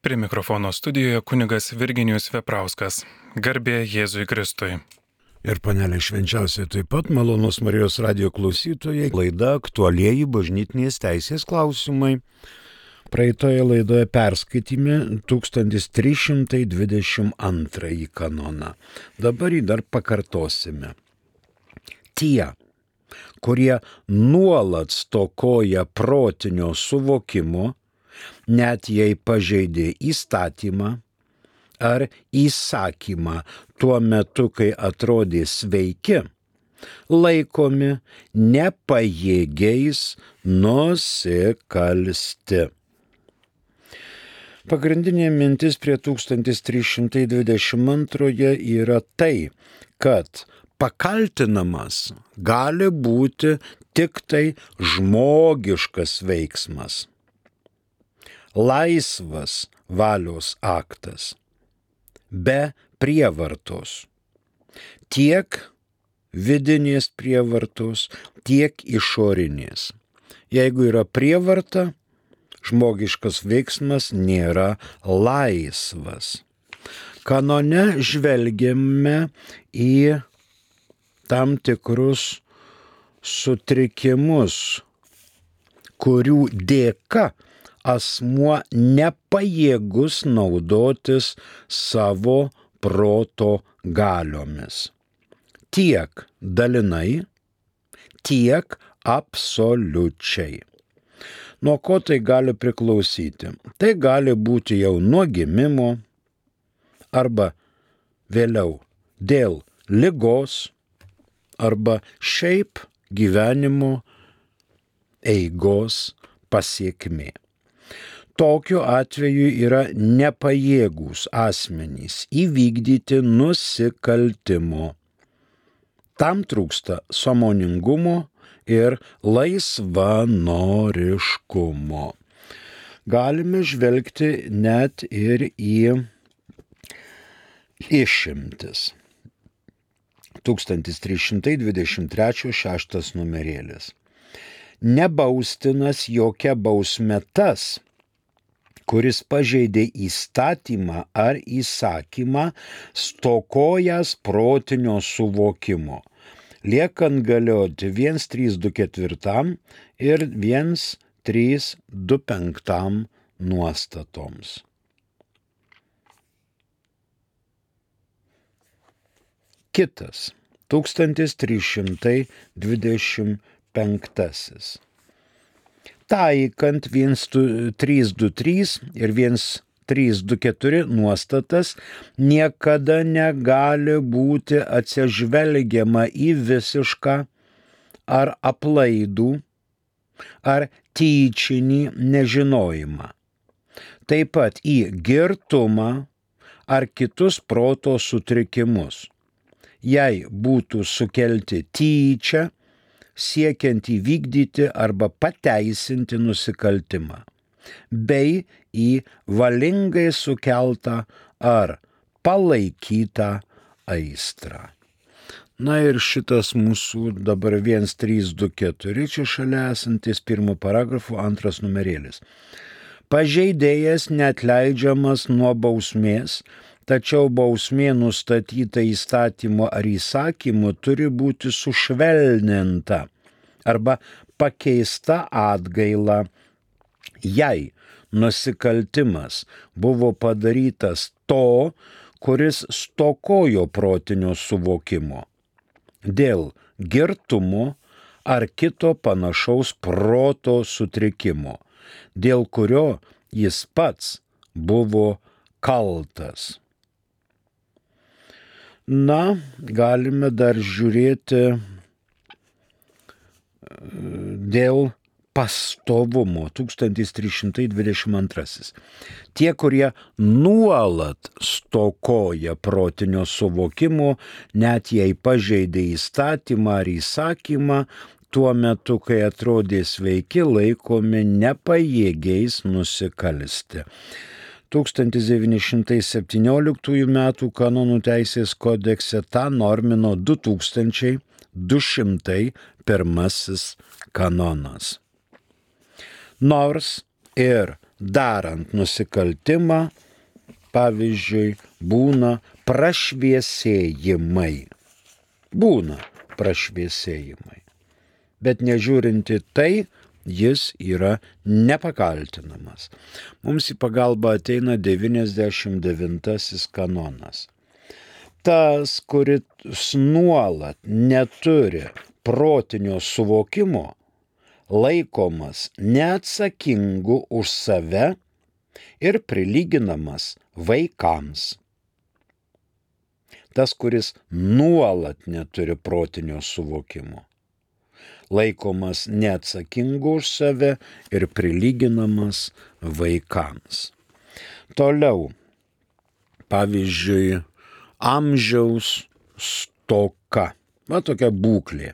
Prie mikrofono studijoje kunigas Virginijus Veprauskas. Garbė Jėzui Kristui. Ir panelė švenčiausiai taip pat malonus Marijos radijo klausytojai. Laida aktualieji bažnytinės teisės klausimai. Praeitoje laidoje perskaitėme 1322 kanoną. Dabar jį dar pakartosime. Tie, kurie nuolat stokoja protinio suvokimo, net jei pažeidė įstatymą ar įsakymą tuo metu, kai atrodė sveiki, laikomi nepajėgiais nusikalsti. Pagrindinė mintis prie 1322 yra tai, kad pakaltinamas gali būti tik tai žmogiškas veiksmas. Laisvas valios aktas, be prievartos, tiek vidinės prievartos, tiek išorinės. Jeigu yra prievarta, žmogiškas veiksmas nėra laisvas. Kanone žvelgiame į tam tikrus sutrikimus, kurių dėka asmuo nepajėgus naudotis savo proto galiomis. Tiek dalinai, tiek absoliučiai. Nuo ko tai gali priklausyti? Tai gali būti jau nuo gimimo arba vėliau dėl ligos arba šiaip gyvenimo eigos pasiekmė. Tokiu atveju yra nepajėgūs asmenys įvykdyti nusikaltimo. Tam trūksta sąmoningumo ir laisvanoriškumo. Galime žvelgti net ir į išimtis. 1323 6 numerėlis. Nebaustinas jokia bausme tas, kuris pažeidė įstatymą ar įsakymą, stokojęs protinio suvokimo, liekant galioti 1324 ir 1325 nuostatoms. Kitas 1325. Taikant 1323 ir 1324 nuostatas niekada negali būti atsižvelgiama į visišką ar aplaidų ar tyčinį nežinojimą. Taip pat į girtumą ar kitus proto sutrikimus. Jei būtų sukelti tyčia, siekiant įvykdyti arba pateisinti nusikaltimą, bei į valingai sukeltą ar palaikytą aistrą. Na ir šitas mūsų dabar 1324, čia šalia esantis pirmo paragrafo 2 numerėlis. Pažeidėjas neatleidžiamas nuo bausmės, tačiau bausmė nustatyta įstatymo ar įsakymu turi būti sušvelninta arba pakeista atgaila, jei nusikaltimas buvo padarytas to, kuris stokojo protinio suvokimo, dėl girtumo ar kito panašaus proto sutrikimo, dėl kurio jis pats buvo kaltas. Na, galime dar žiūrėti dėl pastovumo 1322. Tie, kurie nuolat stokoja protinio suvokimo, net jei pažeidė įstatymą ar įsakymą, tuo metu, kai atrodė sveiki, laikomi nepajėgiais nusikalsti. 1917 m. kanonų teisės kodekse tą normino 2201 kanonas. Nors ir darant nusikaltimą, pavyzdžiui, būna prašviesėjimai. Bet nežiūrinti tai, jis yra nepakaltinamas. Mums į pagalbą ateina 99 kanonas. Tas, kuris nuolat neturi protinio suvokimo, laikomas neatsakingu už save ir prilyginamas vaikams. Tas, kuris nuolat neturi protinio suvokimo, laikomas neatsakingu už save ir prilyginamas vaikams. Toliau, pavyzdžiui, amžiaus stoka. Va tokia būklė.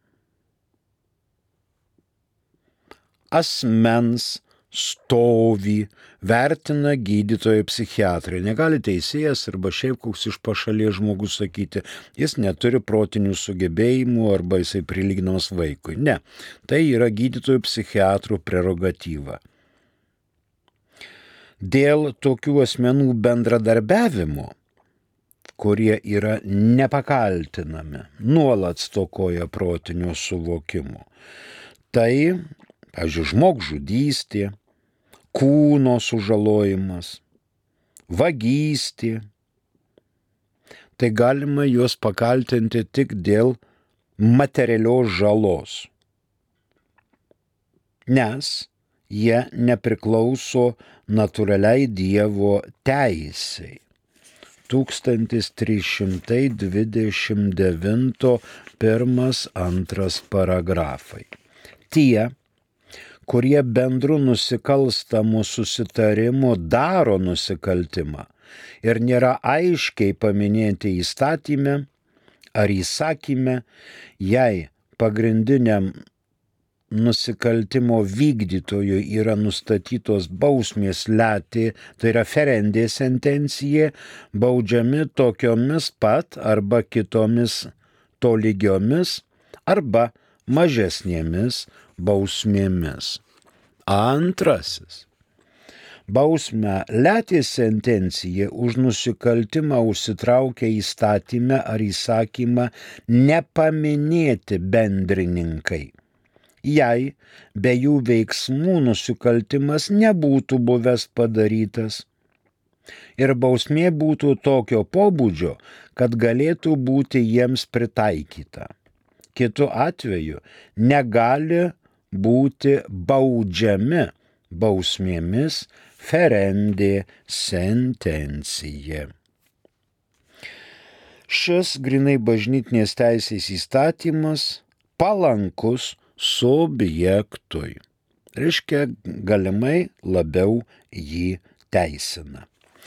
Asmens stovį vertina gydytojai psichiatrai. Negali teisėjas arba šiaip koks iš pašalies žmogus sakyti, jis neturi protinių sugebėjimų arba jisai prilyginamas vaikui. Ne, tai yra gydytojų psichiatrų prerogatyva. Dėl tokių asmenų bendradarbiavimo, kurie yra nepakaltinami, nuolat stokoja protinio suvokimo. Tai, pavyzdžiui, žmogžudystė, kūno sužalojimas, vagystė. Tai galima juos pakaltinti tik dėl materialios žalos, nes jie nepriklauso natūraliai Dievo teisei. 1329 1-2 paragrafai. Tie, kurie bendru nusikalstamu susitarimu daro nusikaltimą ir nėra aiškiai paminėti įstatyme ar įsakyme, jei pagrindiniam nusikaltimo vykdytojui yra nustatytos bausmės leti, tai yra ferendė sentencija, baudžiami tokiomis pat arba kitomis tolygiomis arba mažesnėmis bausmėmis. Antrasis. Bausmę leti sentencija už nusikaltimą užsitraukia įstatyme ar įsakymą nepaminėti bendrininkai, jei be jų veiksmų nusikaltimas nebūtų buvęs padarytas ir bausmė būtų tokio pobūdžio, kad galėtų būti jiems pritaikyta. Kitu atveju negali būti baudžiami bausmėmis ferendė sentencija. Šis grynai bažnytinės teisės įstatymas palankus subjektui. Reiškia, galimai labiau jį teisina.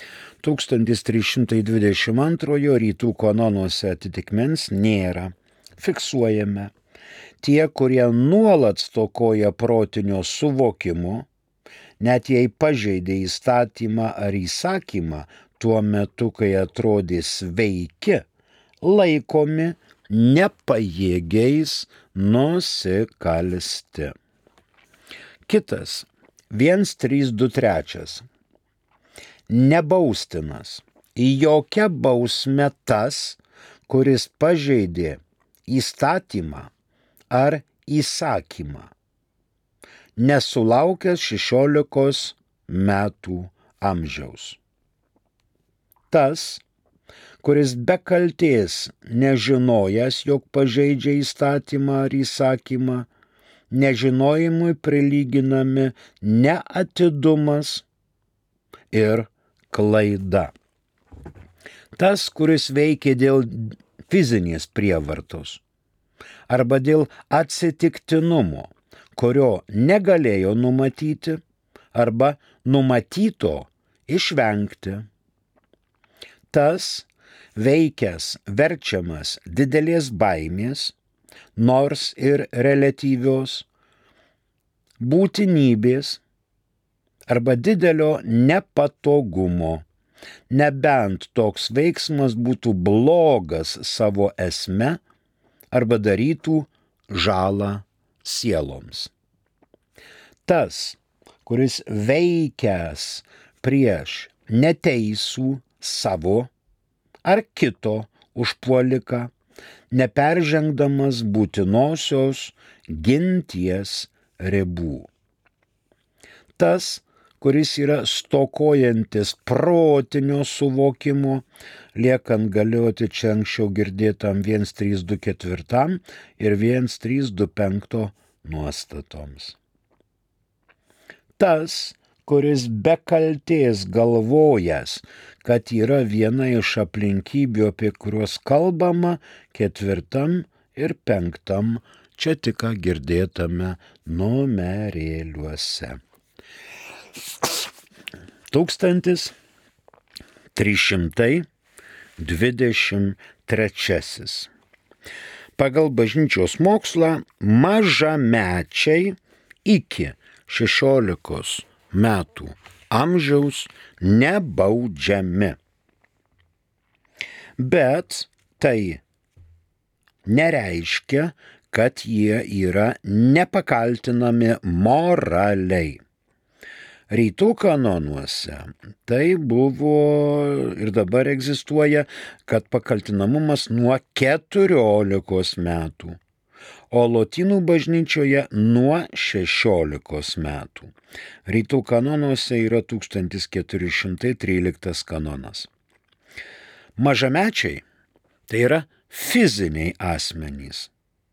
1322 rytų kanonuose atitikmens nėra. Fiksuojame. Tie, kurie nuolat stokoja protinio suvokimo, net jei pažeidė įstatymą ar įsakymą tuo metu, kai atrodė sveiki, laikomi nepajėgiais nusikalsti. Kitas, 1323. Nebaustinas į jokią bausmę tas, kuris pažeidė įstatymą ar įsakymą, nesulaukęs 16 metų amžiaus. Tas, kuris be kaltės nežinojęs, jog pažeidžia įstatymą ar įsakymą, nežinojimui prilyginami neatidumas ir klaida. Tas, kuris veikia dėl fizinės prievartos arba dėl atsitiktinumo, kurio negalėjo numatyti arba numatyto išvengti. Tas veikęs verčiamas didelės baimės, nors ir reliatyvios, būtinybės arba didelio nepatogumo, nebent toks veiksmas būtų blogas savo esme arba darytų žalą sieloms. Tas, kuris veikęs prieš neteisų savo ar kito užpuoliką, neperžengdamas būtinosios ginties ribų. Tas, kuris yra stokojantis protinio suvokimo, liekant galioti čia anksčiau girdėtam 1324 ir 1325 nuostatoms. Tas, kuris be kaltės galvojęs, kad yra viena iš aplinkybių, apie kuriuos kalbama 4 ir 5 čia tik girdėtame numerėliuose. 1323. Pagal bažnyčios mokslą mažamečiai iki 16 metų amžiaus nebaudžiami. Bet tai nereiškia, kad jie yra nepakaltinami moraliai. Rytų kanonuose tai buvo ir dabar egzistuoja, kad pakaltinamumas nuo 14 metų, o lotynų bažnyčioje nuo 16 metų. Rytų kanonuose yra 1413 kanonas. Mažamečiai tai yra fiziniai asmenys.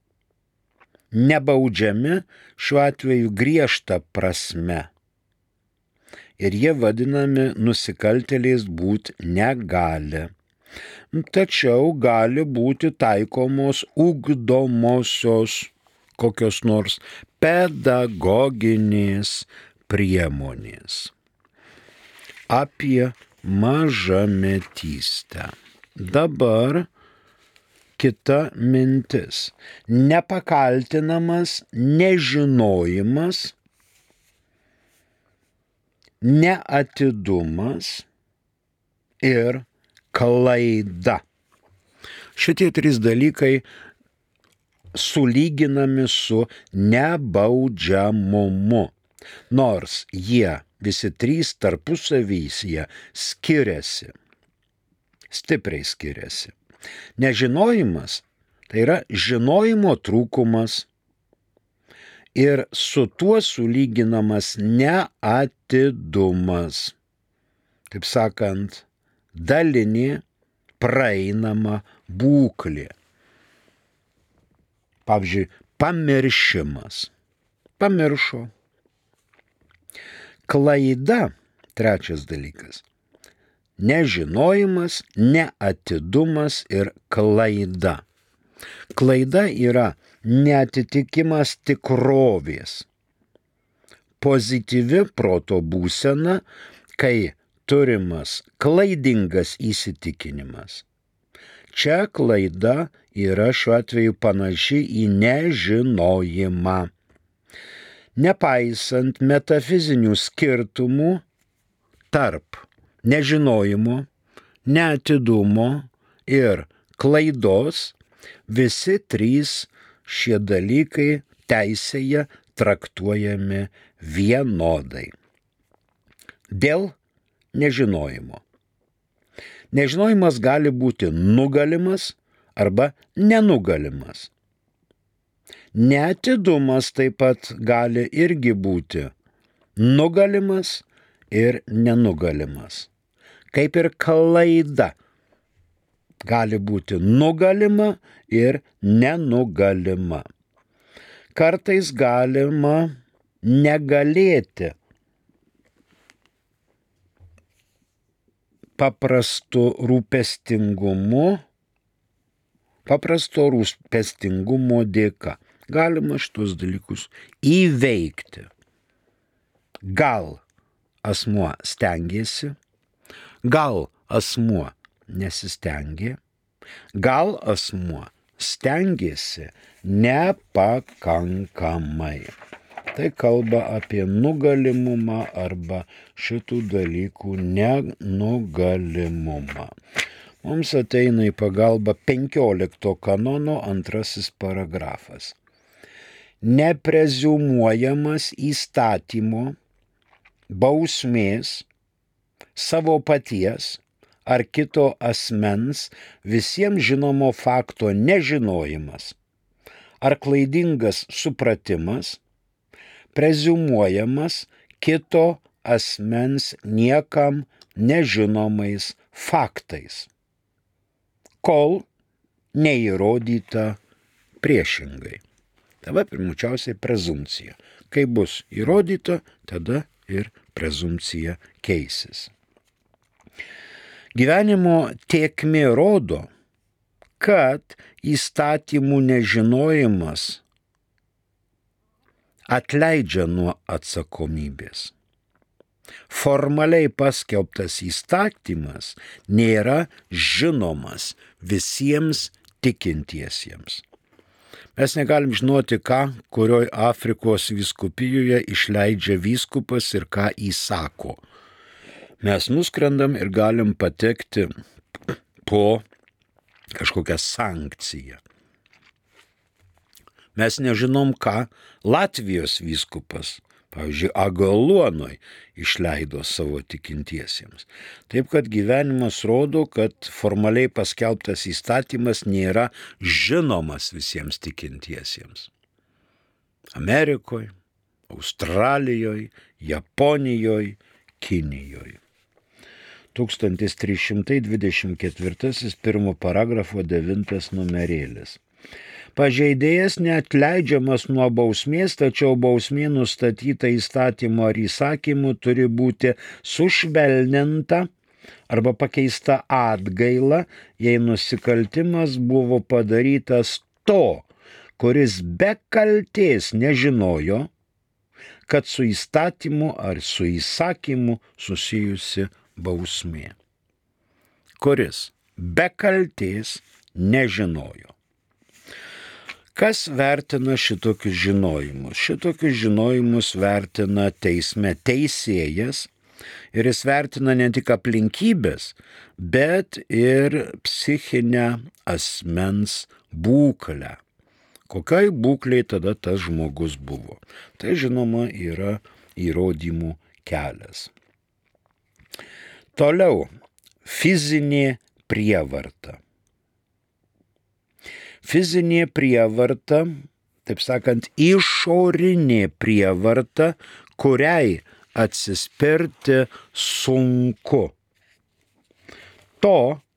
Nebaudžiami šiuo atveju griežta prasme. Ir jie vadinami nusikaltėliais būt negali. Tačiau gali būti taikomos ugdomosios kokios nors pedagoginės priemonės. Apie mažametystę. Dabar kita mintis. Nepakaltinamas nežinojimas, neatidumas ir klaida. Šitie 3 dalykai sulyginami su nebaudžiamumu, nors jie visi 3 tarpusavyje skiriasi, stipriai skiriasi. Nežinojimas tai yra žinojimo trūkumas ir su tuo sulyginamas neatidumas. Taip sakant, dalinė praeinama būklė. Pavyzdžiui, pamiršimas. Pamiršo. Klaida, 3 dalykas. Nežinojimas, neatidumas ir klaida. Klaida yra neatitikimas tikrovės. Pozityvi proto būsena, kai turimas klaidingas įsitikinimas. Čia klaida yra šiuo atveju panaši į nežinojimą. Nepaisant metafizinių skirtumų tarp nežinojimo, neatidumo ir klaidos, visi 3 šie dalykai teisėje traktuojami vienodai. Dėl nežinojimo. Nežinojimas gali būti nugalimas arba nenugalimas. Neatidumas taip pat gali irgi būti nugalimas ir nenugalimas. Kaip ir klaida gali būti nugalima ir nenugalima. Kartais galima negalėti paprasto rūpestingumo dėka. Galima šitos dalykus įveikti. Gal asmuo stengėsi, gal asmuo nesistengė, gal asmuo stengėsi nepakankamai. Tai kalba apie nugalimumą arba šitų dalykų nenugalimumą. Mums ateina į pagalbą 15 kanono 2 paragrafas. Nepreziumuojamas įstatymo bausmės savo paties ar kito asmens visiems žinomo fakto nežinojimas ar klaidingas supratimas preziumuojamas kito asmens niekam nežinomais faktais, kol neįrodyta priešingai. Tada pirmiausiai prezumpcija. Kai bus įrodyta, tada ir prezumpcija keisis. Gyvenimo tėkmė rodo, kad įstatymų nežinojimas atleidžia nuo atsakomybės. Formaliai paskelbtas įstatymas nėra žinomas visiems tikintiesiems. Mes negalim žinoti, ką kurioj Afrikos vyskupijoje išleidžia vyskupas ir ką įsako. Mes nuskrendam ir galim patekti po kažkokią sankciją. Mes nežinom, ką Latvijos vyskupas, pavyzdžiui, Agaluonoj išleido savo tikintiesiems. Taip, kad gyvenimas rodo, kad formaliai paskelbtas įstatymas nėra žinomas visiems tikintiesiems. Amerikoje, Australijoje, Japonijoje, Kinijoje. 1324 pirmo paragrafo 9 numerėlis. Pažeidėjas neatleidžiamas nuo bausmės, tačiau bausmė nustatyta įstatymu ar įsakymu turi būti sušvelninta arba pakeista atgaila, jei nusikaltimas buvo padarytas to, kuris be kaltės nežinojo, kad su įstatymu ar su įsakymu susijusi bausmė. Kuris be kaltės nežinojo. Kas vertina šitokius žinojimus? Šitokius žinojimus vertina teisme teisėjas ir jis vertina ne tik aplinkybės, bet ir psichinę asmens būklę. Kokiai būklei tada tas žmogus buvo? Tai žinoma yra įrodymų kelias. Toliau, fizinė prievarta. Fizinė prievarta, taip sakant, išorinė prievarta, kuriai atsispirti sunku. To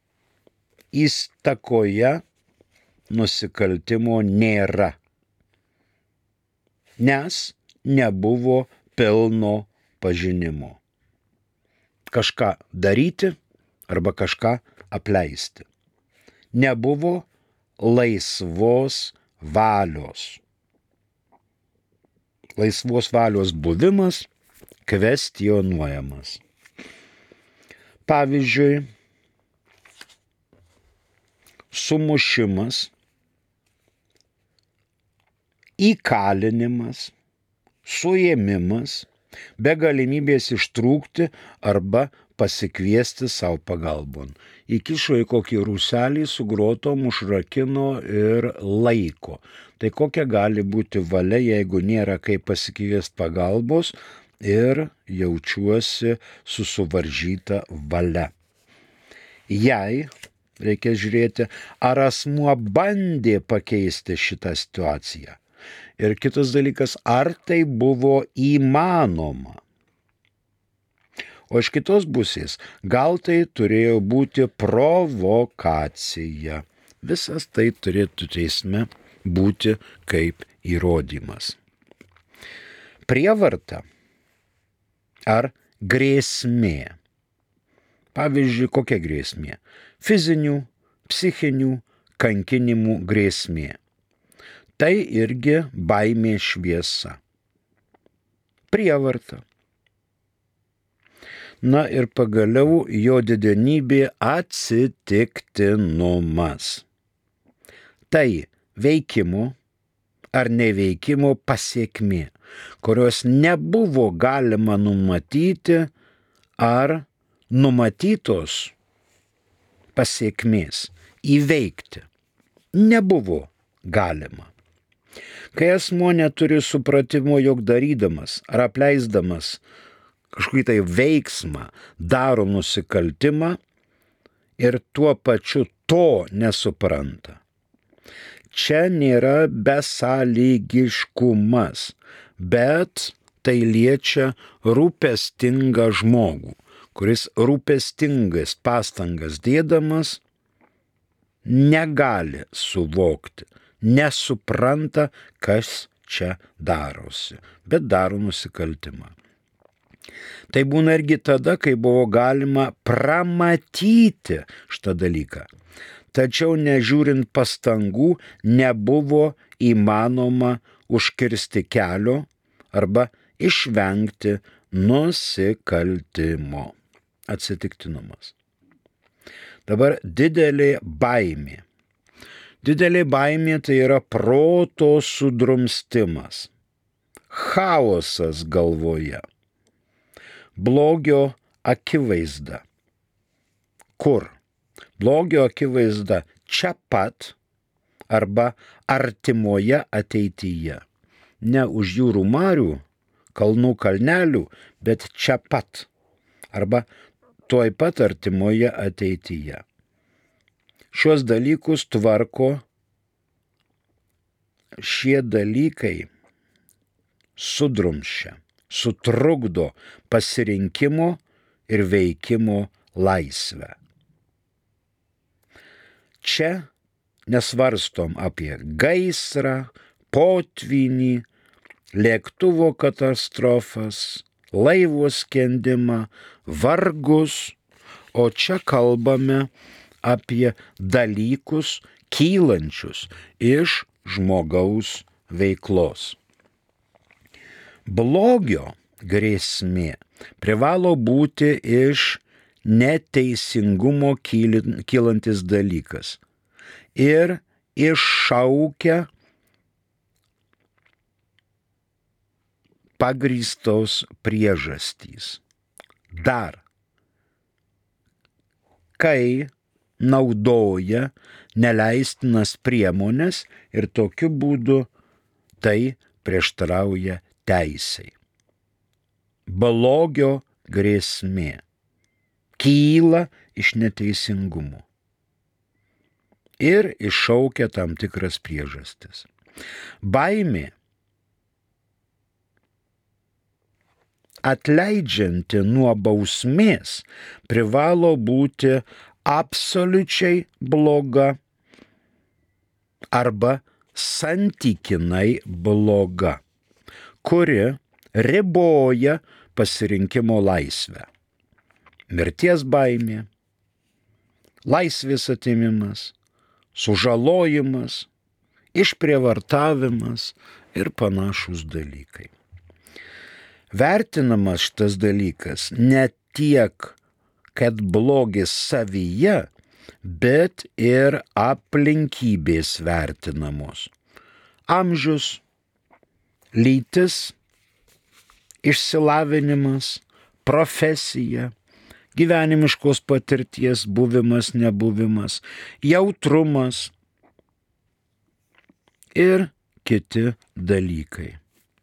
įtakoje nusikaltimo nėra, nes nebuvo pilno pažinimo. Kažką daryti arba kažką apleisti. Nebuvo laisvos valios. Laisvos valios buvimas kvestionuojamas. Pavyzdžiui, sumušimas, įkalinimas, suėmimas, be galimybės ištrūkti arba pasikviesti savo pagalbon. Įkišo į kokį rūselį su grotom, užrakino ir laiko. Tai kokia gali būti valia, jeigu nėra kaip pasikviesti pagalbos ir jaučiuosi su suvaržyta valia. Jei reikia žiūrėti, ar asmuo bandė pakeisti šitą situaciją. Ir kitas dalykas, ar tai buvo įmanoma. O iš kitos pusės, gal tai turėjo būti provokacija. Visas tai turėtų teisme būti kaip įrodymas. Prievarta ar grėsmė. Pavyzdžiui, kokia grėsmė? Fizinių, psichinių kankinimų grėsmė. Tai irgi baimė šviesa. Prievarta. Na ir pagaliau jo didenybė atsitiktinumas. Tai veikimo ar neveikimo pasiekmė, kurios nebuvo galima numatyti ar numatytos pasiekmės įveikti. Nebuvo galima. Kai asmuo neturi supratimo, jog darydamas ar apleisdamas kažkokį tai veiksmą, daro nusikaltimą ir tuo pačiu to nesupranta. Čia nėra besąlygiškumas, bet tai liečia rūpestingą žmogų, kuris rūpestingas pastangas dėdamas negali suvokti, nesupranta, kas čia darosi, bet daro nusikaltimą. Tai būna irgi tada, kai buvo galima pramatyti šitą dalyką. Tačiau nežiūrint pastangų, nebuvo įmanoma užkirsti kelio arba išvengti nusikaltimo. Atsitiktinumas. Dabar didelė baimė. Didelė baimė tai yra proto sudrumstimas, chaosas galvoje, blogio akivaizda. Kur? Blogio akivaizda čia pat arba artimoje ateityje. Ne už jūrų marių, kalnų kalnelių, bet čia pat arba tuoj pat artimoje ateityje. Šios dalykus tvarko, šie dalykai sudrumščia, sutrukdo pasirinkimo ir veikimo laisvę. Čia nesvarstom apie gaisrą, potvynį, lėktuvo katastrofas, laivo skendimą, vargus, o čia kalbame apie dalykus kylančius iš žmogaus veiklos. Blogio grėsmė privalo būti iš neteisingumo kylantis dalykas ir iššaukia pagrįstos priežastys. Dar, kai naudoja neleistinas priemones ir tokiu būdu tai prieštarauja teisei. Blogio grėsmė kyla iš neteisingumo ir iššaukia tam tikras priežastis. Baimė atleidžianti nuo bausmės privalo būti absoliučiai bloga arba santykinai bloga, kuri riboja pasirinkimo laisvę. Mirties baimė, laisvės atėmimas, sužalojimas, išprievartavimas ir panašūs dalykai. Vertinamas šitas dalykas ne tiek, kad blogis savyje, bet ir aplinkybės vertinamos. Amžius, lytis, išsilavinimas, profesija, gyvenimiškos patirties buvimas, nebuvimas, jautrumas ir kiti dalykai.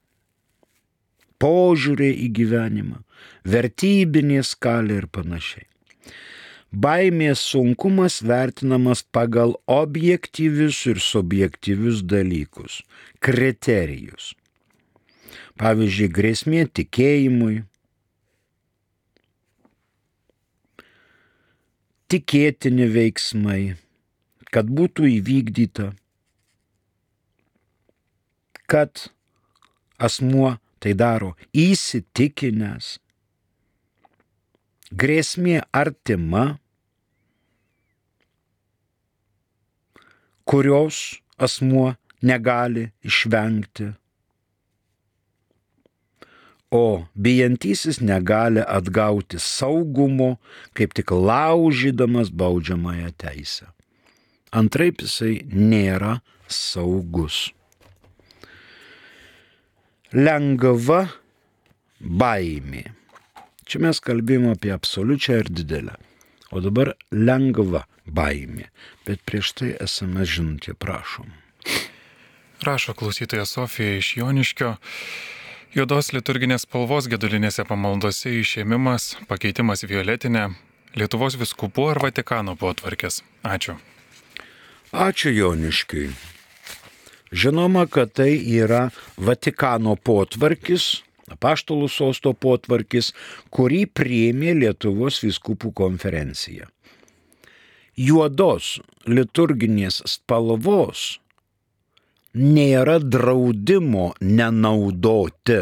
Požiūriai į gyvenimą, vertybinė skalė ir panašiai. Baimės sunkumas vertinamas pagal objektyvius ir subjektyvius dalykus, kriterijus. Pavyzdžiui, grėsmė tikėjimui, tikėtini veiksmai, kad būtų įvykdyta, kad asmuo tai daro įsitikinęs, grėsmė artima, kurios asmuo negali išvengti, o bijantysis negali atgauti saugumo, kaip tik laužydamas baudžiamąją teisę. Antraip jisai nėra saugus. Lengva baimė. Čia mes kalbėjome apie absoliučią ir didelę. O dabar lengva baimė. Bet prieš tai SMS žinutė, prašom. Rašo klausytoja Sofija iš Joniškio. Juodos liturginės spalvos gedulinėse pamaldose išėmimas, pakeitimas violetinė, Lietuvos vyskupų ar Vatikano potvarkės. Ačiū. Ačiū Joniškiui. Žinoma, kad tai yra Vatikano potvarkis, Apaštalų sosto potvarkis, kurį priėmė Lietuvos vyskupų konferencija. Juodos liturginės spalvos nėra draudimo nenaudoti,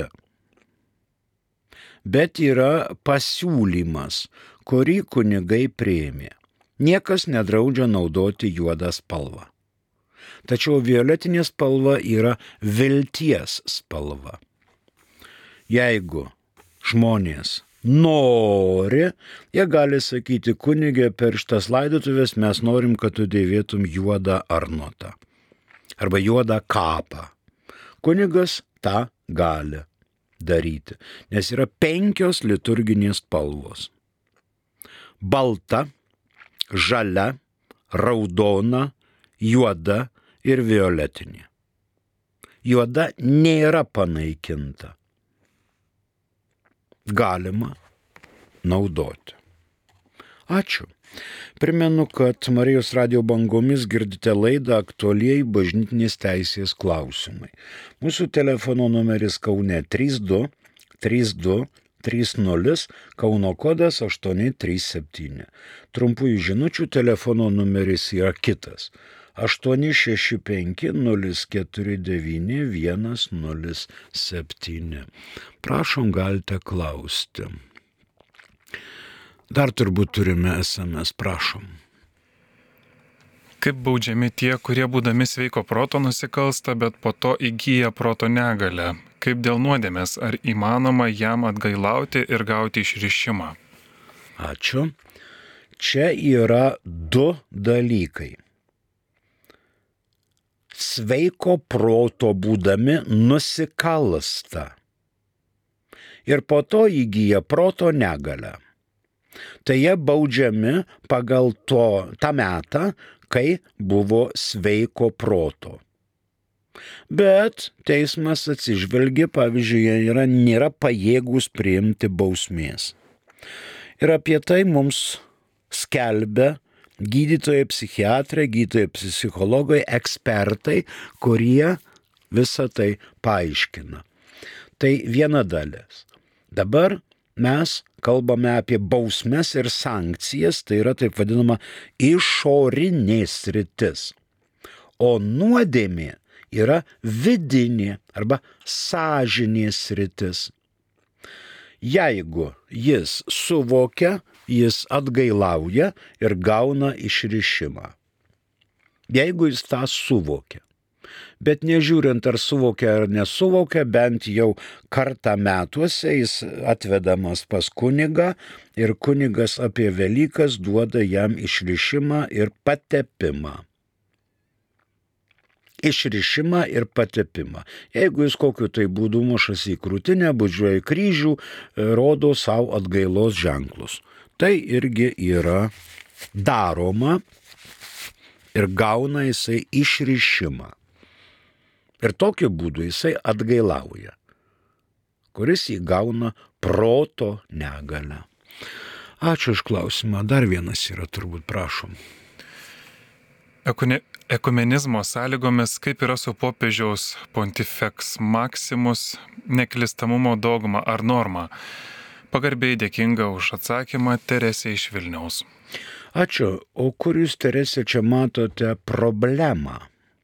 bet yra pasiūlymas, kurį kunigai priėmė. Niekas nedraudžia naudoti juodą spalvą. Tačiau violetinė spalva yra vilties spalva. Jeigu žmonės nori, jie gali sakyti, kunige, per šitas laidotuvės mes norim, kad tu dėvėtum juodą arnotą arba juodą kapą. Kunigas tą gali daryti, nes yra 5 liturginės spalvos. Balta, žalia, raudona, juoda ir violetinė. Juoda nėra panaikinta. Galima naudoti. Ačiū. Primenu, kad Marijos radijo bangomis girdite laidą Aktualieji bažnytinės teisės klausimai. Mūsų telefono numeris Kaune 32 32 30, Kauno kodas 837. Trumpųjų žinučių telefono numeris yra kitas 865 049 107. Prašom, galite klausti. Dar turbūt turime SMS, prašom. Kaip baudžiami tie, kurie būdami sveiko proto nusikalsta, bet po to įgyja proto negalę? Kaip dėl nuodėmės, ar įmanoma jam atgailauti ir gauti išrišimą? Ačiū. Čia yra 2 dalykai. Sveiko proto būdami nusikalsta ir po to įgyja proto negalę. Tai jie baudžiami pagal tą metą, kai buvo sveiko proto. Bet teismas atsižvelgia, pavyzdžiui, jie nėra pajėgūs priimti bausmės. Ir apie tai mums skelbia gydytojai psichiatrai, gydytojai psichologai, ekspertai, kurie visą tai paaiškina. Tai viena dalis. Dabar mes kalbame apie bausmes ir sankcijas, tai yra taip vadinama išorinė sritis. O nuodėmė yra vidinė arba sąžinės sritis. Jeigu jis suvokia, jis atgailauja ir gauna išrišimą. Jeigu jis tą suvokia. Bet nežiūrint ar suvokia ar nesuvokia, bent jau kartą metuose jis atvedamas pas kunigą ir kunigas apie Velykas duoda jam išrišimą ir patepimą. Išrišimą ir patepimą. Jeigu jis kokiu tai būdu mušasi į krūtinę, bučiuoja kryžių, rodo savo atgailos ženklus. Tai irgi yra daroma ir gauna jisai išrišimą. Ir tokiu būdu jisai atgailauja, kuris įgauna proto negalę. Ačiū už klausimą. Dar vienas yra, turbūt, prašom. Ekumenizmo sąlygomis, kaip yra su popiežiaus Pontifex Maximus neklystamumo dogma ar norma? Pagarbiai dėkinga už atsakymą Teresė iš Vilniaus. Ačiū. O kur jūs, Teresė, čia matote problemą?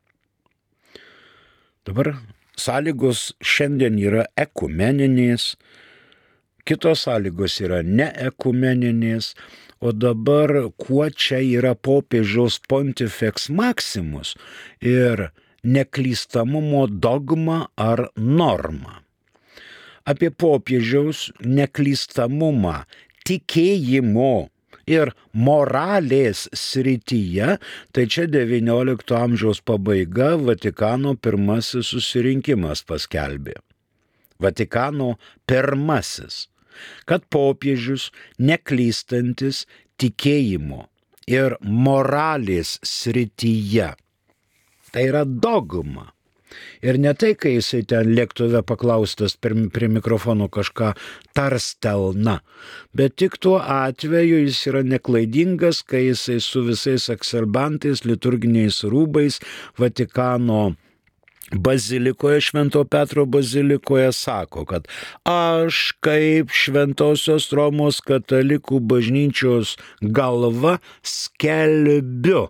Dabar sąlygos šiandien yra ekumeninės, kitos sąlygos yra neekumeninės, o dabar kuo čia yra popiežiaus Pontifex Maximus ir neklystamumo dogma ar norma. Apie popiežiaus neklystamumą tikėjimo ir moralės srityje, tai čia XIX amžiaus pabaiga Vatikano pirmasis susirinkimas paskelbė. Vatikano pirmasis, kad popiežius neklystantis tikėjimo ir moralės srityje. Tai yra dogma. Ir ne tai, kai jisai ten lėktuve paklaustas prie mikrofono kažką tarstelna, bet tik tuo atveju jis yra neklaidingas, kai jisai su visais akselbantais, liturginiais rūbais Vatikano bazilikoje, Švento Petro bazilikoje sako, kad aš kaip Šventosios Romos katalikų bažnyčios galva skelbiu.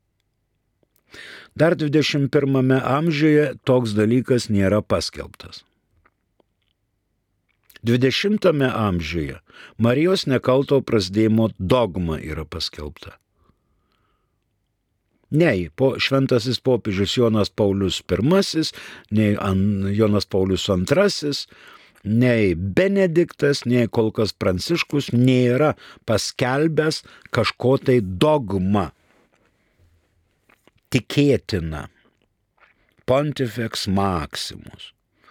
Dar 21 amžiuje toks dalykas nėra paskelbtas. 20 amžiuje Marijos nekalto prasidėjimo dogma yra paskelbta. Nei šventasis popiežius Jonas Paulius I, nei Jonas Paulius II, nei Benediktas, nei kol kas Pranciškus nėra paskelbęs kažko tai dogma. Tikėtina. Pontifex maximus.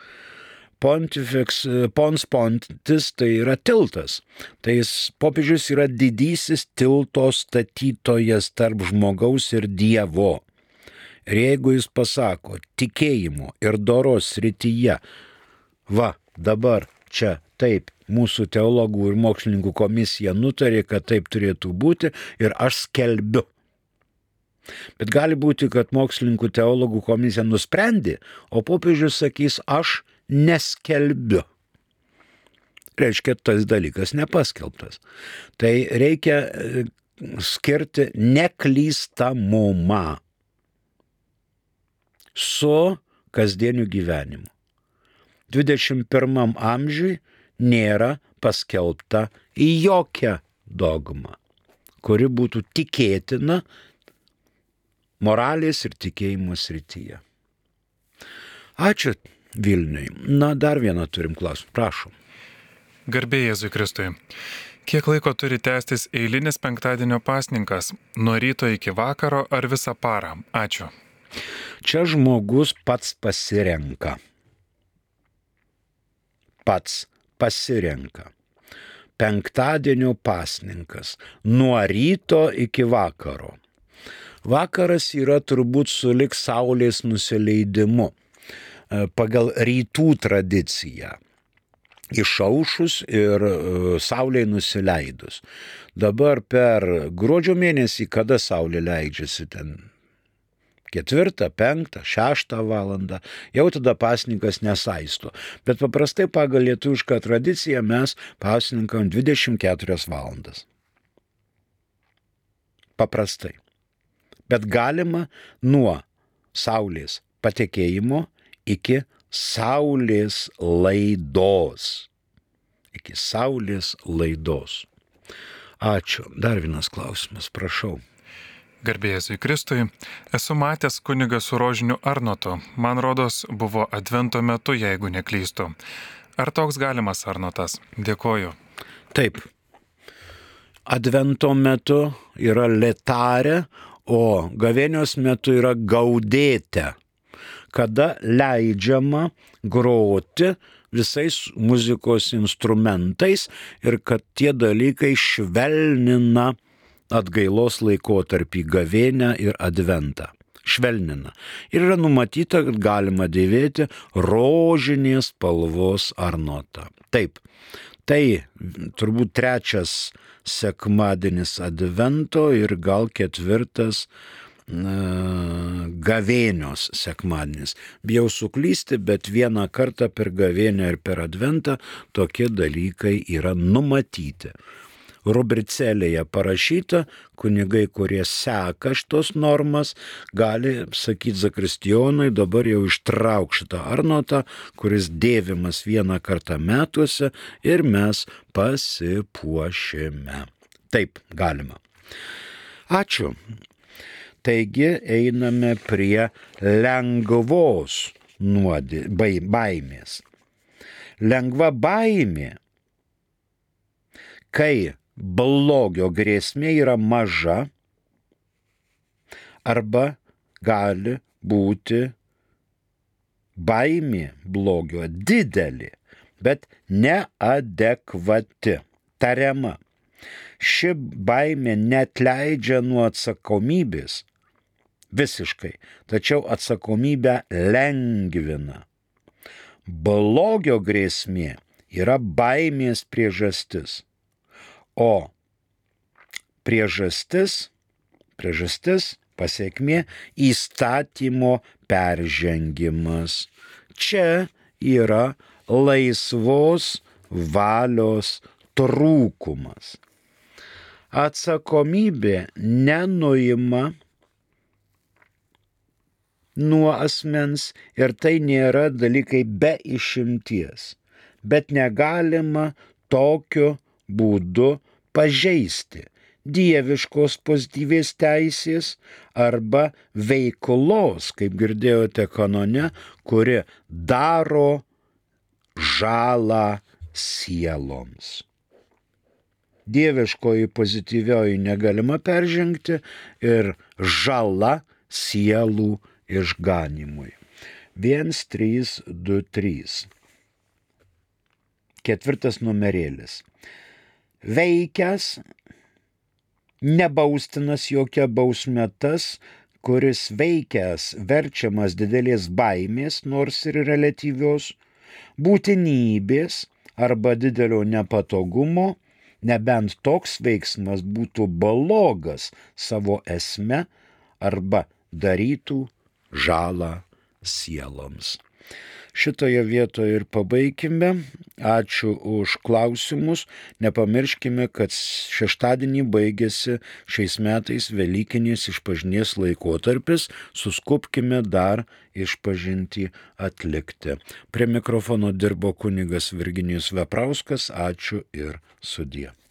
Pons pontis tai yra tiltas. Tai popiežius yra didysis tilto statytojas tarp žmogaus ir Dievo. Ir jeigu jis pasako tikėjimo ir doros srityje, dabar čia taip, mūsų teologų ir mokslininkų komisija nutarė, kad taip turėtų būti ir aš skelbiu. Bet gali būti, kad mokslininkų teologų komisija nusprendė, o popiežius sakys, aš neskelbiu. Reiškia, tas dalykas nepaskelbtas. Tai reikia skirti neklystamumą su kasdieniu gyvenimu. 21 amžiui nėra paskelbta jokia dogma, kuri būtų tikėtina moralės ir tikėjimo srityje. Ačiū Vilniui. Dar vieną turim klausimą. Prašom. Garbė Jėzui Kristui. Kiek laiko turi tęstis eilinis penktadienio pasninkas? Nuo ryto iki vakaro ar visą parą? Ačiū. Čia žmogus pats pasirenka. Penktadienio pasninkas. Nuo ryto iki vakaro. Vakaras yra turbūt sulig saulės nusileidimu pagal rytų tradiciją. Išaušus ir saulei nusileidus. Dabar per gruodžio mėnesį, kada saulė leidžiasi ten 4, 5, 6 valandą, jau tada pasninkas nesaisto. Bet paprastai pagal lietuvišką tradiciją mes pasninkam 24 valandas. Paprastai. Bet galima nuo saulės patekėjimo iki saulės laidos. Ačiū. Dar vienas klausimas, prašau. Garbė Jėzui Kristui. Esu matęs kunigą su rožiniu arnotu. Man rodos, buvo advento metu, jeigu neklystu. Ar toks galimas arnotas? Dėkoju. Taip. Advento metu yra letare, o gavėnios metu yra gaudėte, kada leidžiama groti visais muzikos instrumentais ir kad tie dalykai švelnina atgailos laikotarpį gavėnią ir adventą. Švelnina. Ir yra numatyta, kad galima dėvėti rožinės spalvos arnotą. Taip, tai turbūt 3 sekmadienis advento ir gal 4 gavėnios sekmadienis. Bijau suklysti, bet vieną kartą per gavėnę ir per adventą tokie dalykai yra numatyti. Rubricelėje parašyta, kunigai, kurie seka šitos normas, gali sakyti zakristijonui, dabar jau ištrauk šitą arnotą, kuris dėvimas vieną kartą metuose ir mes pasipuošime. Taip, galima. Ačiū. Taigi einame prie lengvos baimės. Lengva baimė, kai blogio grėsmė yra maža arba gali būti baimė blogio didelė, bet neadekvati, tariama. Ši baimė neatleidžia nuo atsakomybės, visiškai, tačiau atsakomybę lengvina. Blogio grėsmė yra baimės priežastis, o priežastis pasekmė įstatymo peržengimas. Čia yra laisvos valios trūkumas. Atsakomybė nenuima nuo asmens ir tai nėra dalykai be išimties, bet negalima tokiu būdu pažeisti dieviškos pozityvės teisės arba veiklos, kaip girdėjote kanone, kuri daro žalą sieloms. Dieviškoji pozityvioji negalima peržengti ir žala sielų išganimui. 1, 3, 2, 3. 4 numerėlis. Veikęs, nebaustinas jokia bausme tas, kuris veikęs verčiamas didelės baimės, nors ir reliatyvios, būtinybės arba didelio nepatogumo, nebent toks veiksmas būtų blogas savo esme arba darytų žalą sieloms. Šitoje vietoje ir pabaikime. Ačiū už klausimus. Nepamirškime, kad šeštadienį baigėsi šiais metais Velykinės išpažinties laikotarpis. Suskubkime dar išpažintį atlikti. Prie mikrofono dirbo kunigas Virginijus Veprauskas. Ačiū ir sudie.